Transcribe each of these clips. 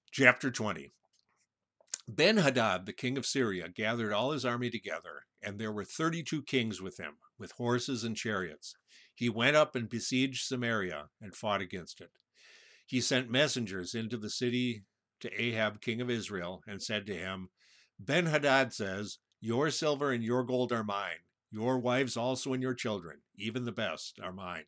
Chapter 20. Ben-Hadad, the king of Syria, gathered all his army together, and there were 32 kings with him, with horses and chariots. He went up and besieged Samaria and fought against it. He sent messengers into the city to Ahab, king of Israel, and said to him, Ben-Hadad says, "Your silver and your gold are mine. Your wives also and your children, even the best, are mine."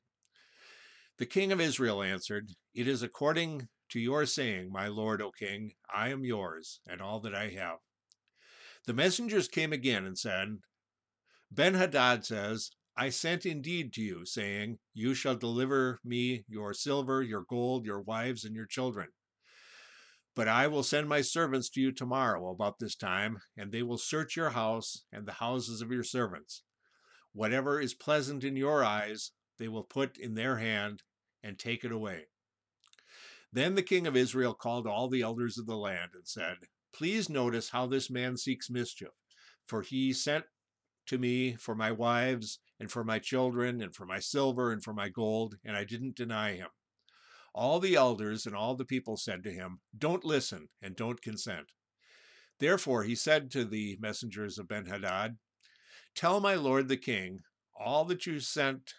The king of Israel answered, "It is according to your saying, my lord, O king. I am yours, and all that I have." The messengers came again and said, Ben-Hadad says, "I sent indeed to you, saying, You shall deliver me your silver, your gold, your wives, and your children. But I will send my servants to you tomorrow about this time, and they will search your house and the houses of your servants. Whatever is pleasant in your eyes, they will put in their hand and take it away." Then the king of Israel called all the elders of the land and said, "Please notice how this man seeks mischief, for he sent to me for my wives and for my children and for my silver and for my gold, and I didn't deny him." All the elders and all the people said to him, "Don't listen and don't consent." Therefore he said to the messengers of Ben-Hadad, "Tell my lord the king, all that you sent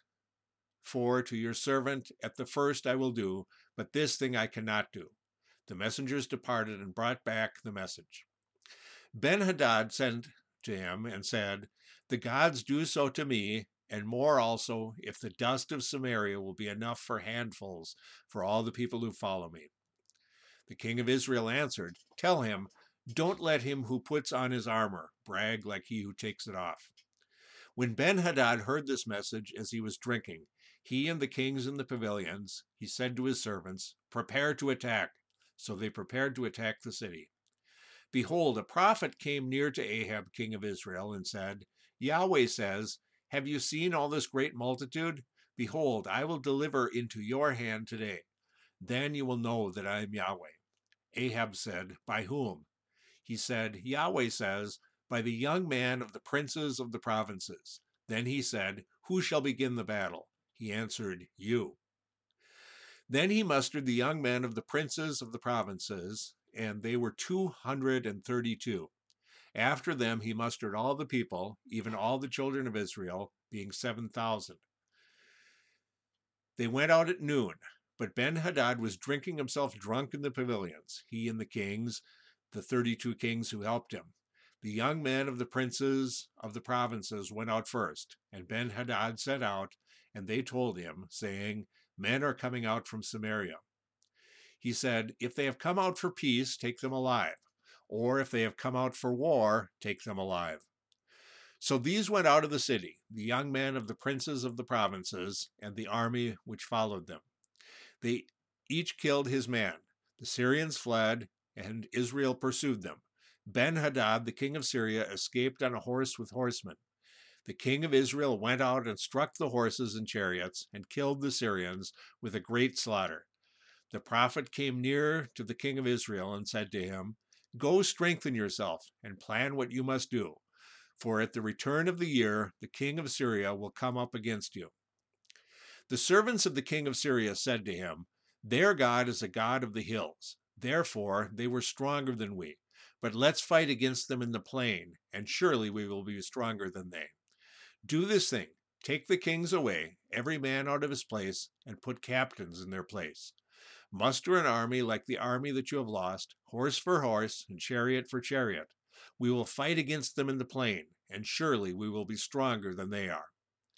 for to your servant at the first I will do, but this thing I cannot do." The messengers departed and brought back the message. Ben-Hadad sent to him and said, "The gods do so to me, and more also, if the dust of Samaria will be enough for handfuls for all the people who follow me." The king of Israel answered, "Tell him, don't let him who puts on his armor brag like he who takes it off." When Ben-Hadad heard this message as he was drinking, he and the kings in the pavilions, he said to his servants, "Prepare to attack." So they prepared to attack the city. Behold, a prophet came near to Ahab, king of Israel, and said, "Yahweh says, Have you seen all this great multitude? Behold, I will deliver into your hand today. Then you will know that I am Yahweh." Ahab said, "By whom?" He said, "Yahweh says, By the young man of the princes of the provinces." Then he said, "Who shall begin the battle?" He answered, "You." Then he mustered the young men of the princes of the provinces, and they were 232. After them he mustered all the people, even all the children of Israel, being 7,000. They went out at noon, but Ben-Hadad was drinking himself drunk in the pavilions, he and the kings, the 32 kings who helped him. The young men of the princes of the provinces went out first, and Ben-Hadad set out, and they told him, saying, "Men are coming out from Samaria." He said, "If they have come out for peace, take them alive. Or if they have come out for war, take them alive." So these went out of the city, the young men of the princes of the provinces, and the army which followed them. They each killed his man. The Syrians fled, and Israel pursued them. Ben-Hadad, the king of Syria, escaped on a horse with horsemen. The king of Israel went out and struck the horses and chariots, and killed the Syrians with a great slaughter. The prophet came near to the king of Israel and said to him, "Go strengthen yourself and plan what you must do, for at the return of the year the king of Syria will come up against you." The servants of the king of Syria said to him, "Their God is a God of the hills. Therefore they were stronger than we. But let's fight against them in the plain, and surely we will be stronger than they. Do this thing. Take the kings away, every man out of his place, and put captains in their place. Muster an army like the army that you have lost, horse for horse, and chariot for chariot. We will fight against them in the plain, and surely we will be stronger than they are."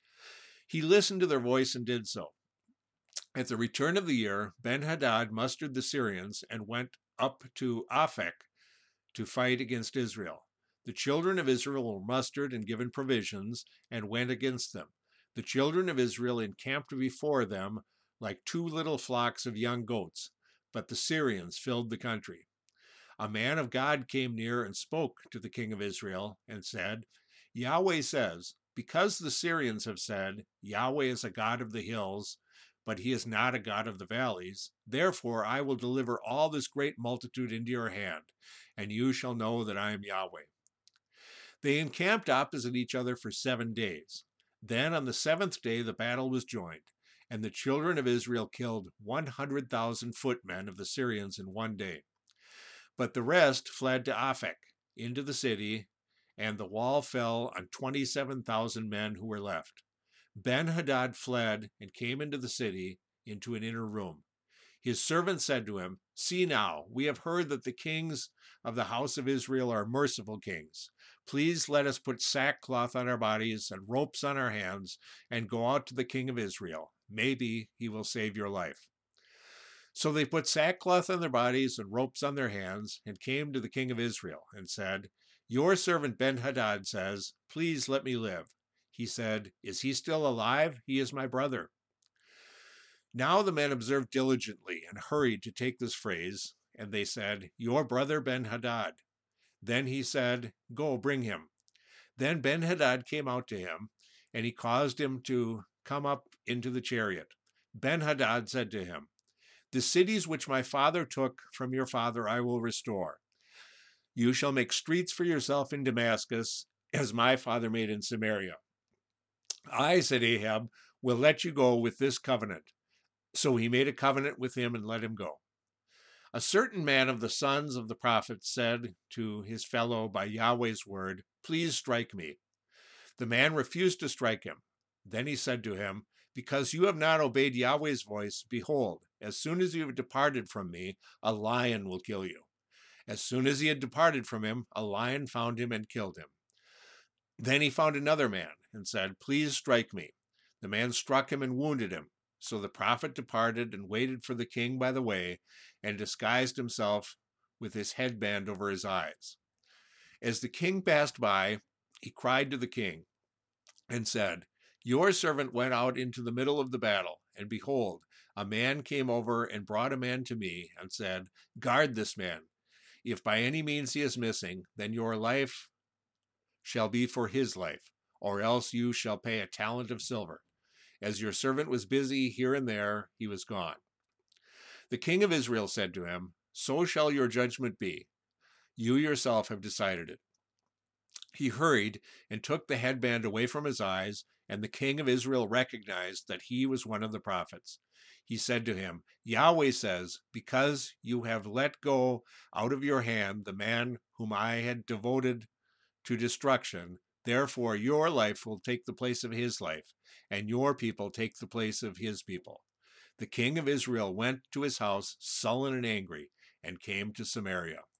He listened to their voice and did so. At the return of the year, Ben-Hadad mustered the Syrians and went up to Aphek to fight against Israel. The children of Israel were mustered and given provisions, and went against them. The children of Israel encamped before them like two little flocks of young goats, but the Syrians filled the country. A man of God came near and spoke to the king of Israel and said, "Yahweh says, because the Syrians have said, Yahweh is a God of the hills, but he is not a God of the valleys, therefore I will deliver all this great multitude into your hand, and you shall know that I am Yahweh." They encamped opposite each other for 7 days. Then on the seventh day the battle was joined, and the children of Israel killed 100,000 footmen of the Syrians in one day. But the rest fled to Aphek into the city, and the wall fell on 27,000 men who were left. Ben-Hadad fled and came into the city, into an inner room. His servant said to him, "See now, we have heard that the kings of the house of Israel are merciful kings. Please let us put sackcloth on our bodies and ropes on our hands and go out to the king of Israel. Maybe he will save your life." So they put sackcloth on their bodies and ropes on their hands and came to the king of Israel and said, "Your servant Ben-Hadad says, 'Please let me live.'" He said, "Is he still alive? He is my brother." Now the men observed diligently and hurried to take this phrase, and they said, "Your brother Ben-Hadad." Then he said, "Go, bring him." Then Ben-Hadad came out to him, and he caused him to come up into the chariot. Ben-Hadad said to him, "The cities which my father took from your father I will restore. You shall make streets for yourself in Damascus, as my father made in Samaria. I," said Ahab, "will let you go with this covenant." So he made a covenant with him and let him go. A certain man of the sons of the prophets said to his fellow by Yahweh's word, "Please strike me." The man refused to strike him. Then he said to him, "Because you have not obeyed Yahweh's voice, behold, as soon as you have departed from me, a lion will kill you." As soon as he had departed from him, a lion found him and killed him. Then he found another man and said, "Please strike me." The man struck him and wounded him. So the prophet departed and waited for the king by the way, and disguised himself with his headband over his eyes. As the king passed by, he cried to the king and said, "Your servant went out into the middle of the battle, and behold, a man came over and brought a man to me and said, 'Guard this man. If by any means he is missing, then your life shall be for his life, or else you shall pay a talent of silver.' As your servant was busy here and there, he was gone." The king of Israel said to him, "So shall your judgment be. You yourself have decided it." He hurried and took the headband away from his eyes, and the king of Israel recognized that he was one of the prophets. He said to him, "Yahweh says, because you have let go out of your hand the man whom I had devoted to destruction, therefore your life will take the place of his life, and your people take the place of his people." The king of Israel went to his house sullen and angry, and came to Samaria.